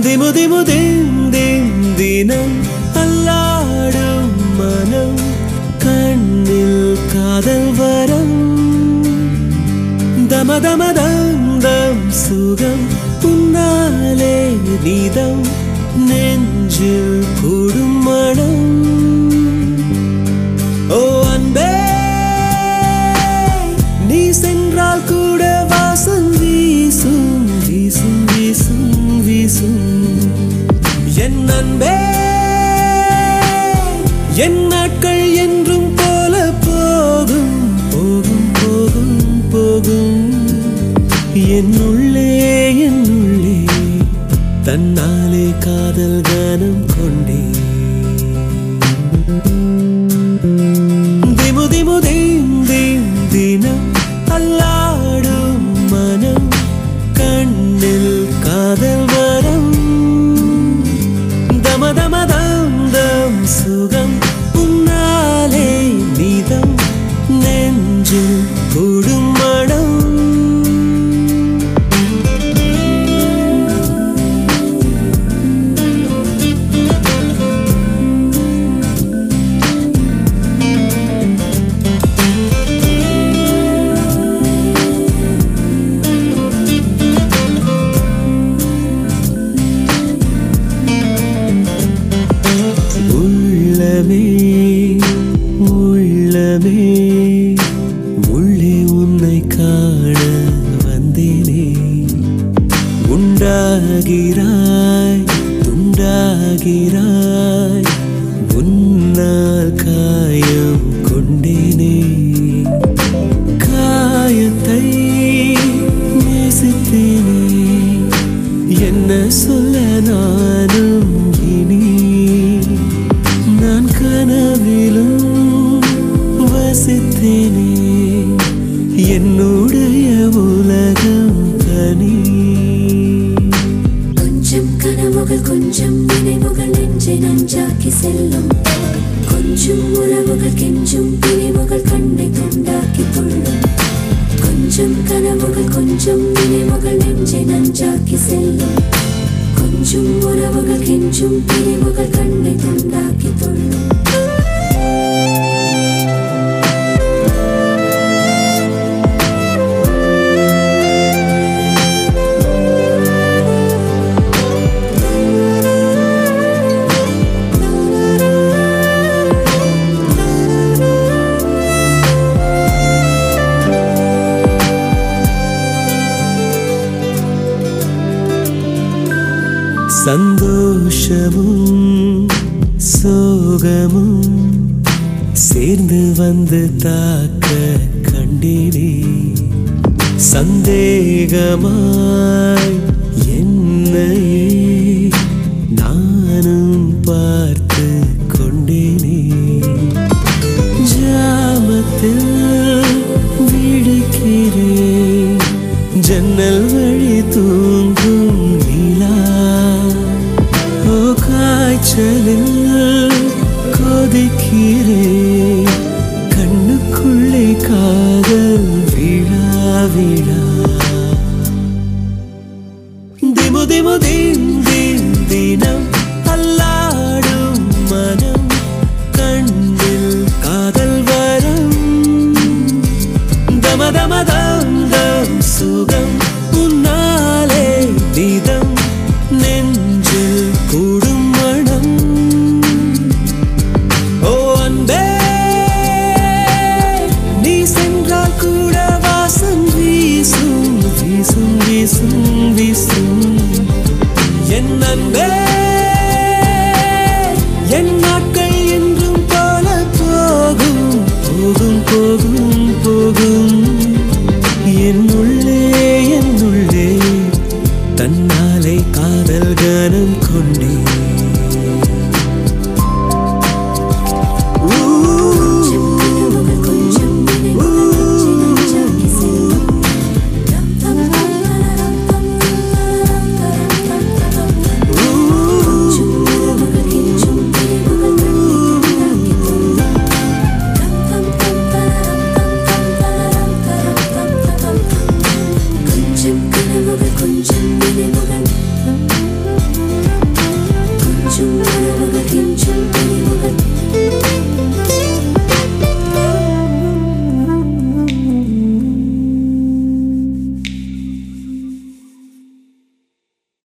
திமு திமு தினம் அல்லாடும் மனம் கண்ணில் காதல் வரம் தம தம தம் சுகம் உன்னாலே நீதம் நெஞ்சில் கூடும் மனம் ஓ அன்பே நீ சென்றால் கூட வாசம் வீசும் வீசும் வீசும் வீசும் என் அன்பே என் நாட்கள் என்றும் போல போகும் போகும் போகும் போகும் என்னுள்ளே தன்னாலே காதல் கானம் கொண்டே திமு திமு தினம் அல்லாடும் மனம் கண்ணில் காதல் வரம் தம தம தம் சுகம் உன்னாலே நீதம் நெஞ்சில் கூடும் மனம் உள்ளமே உள்ளே உன்னை காண வந்தேனே உண்டாகிறாய் துண்டாகிறாய் உன்னால் காயம் கொண்டேனே காயத்தை நேசித்தேனே என்ன சொல்ல நானும் இனி நான் கனவிலும் வசித்தேனே என்னுடைய உலகம் தனி கொஞ்சம் கனவுகள் கொஞ்சம் நினைவுகள் நெஞ்சை நஞ்சாக்கி செல்லும் கொஞ்சம் உறவுகள் கெஞ்சும் பிரிவுகள் கண்ணை துண்டாக்கி கொள்ளும் கொஞ்சம் கனவுகள் கொஞ்சம் நினைவுகள் நெஞ்சை நஞ்சாக்கி செல்லும் கொஞ்சம் உறவுகள் கெஞ்சும் பிரிவுகள் கண்ணை துண்டாக்கி கொள்ளும் சந்தோஷமும் சோகமும் சேர்ந்து வந்து தாக்க கண்டேனே சந்தேகமாய் என்னையே நானும் பார்த்து கொண்டேனே ஜாமத்தில் விடுக்கிறேன் ஜன்னல் வழி தூங்கும் நிலா காய்ச்சலில் கொதிக்கிறேன் கண்ணுக்குள்ளே காதல் விழா விழா திமு திமு தினம் அல்லாடும் மனம் கண்ணில் காதல் வரம் தம தம தம் சுகம் உன்னாலே நீதம் நெஞ்சில் கூடும் மனம் ஓ அன்பே நீ சென்றால் கூட வாசம் வீசும் வீசும் வீசும் வீசும் என் அன்பே என் நாட்கள் என்றும் போல போகும் போகும் போகும் போகும் என்னுள்ளே தன்னாலே காதல் கானம் கொண்டே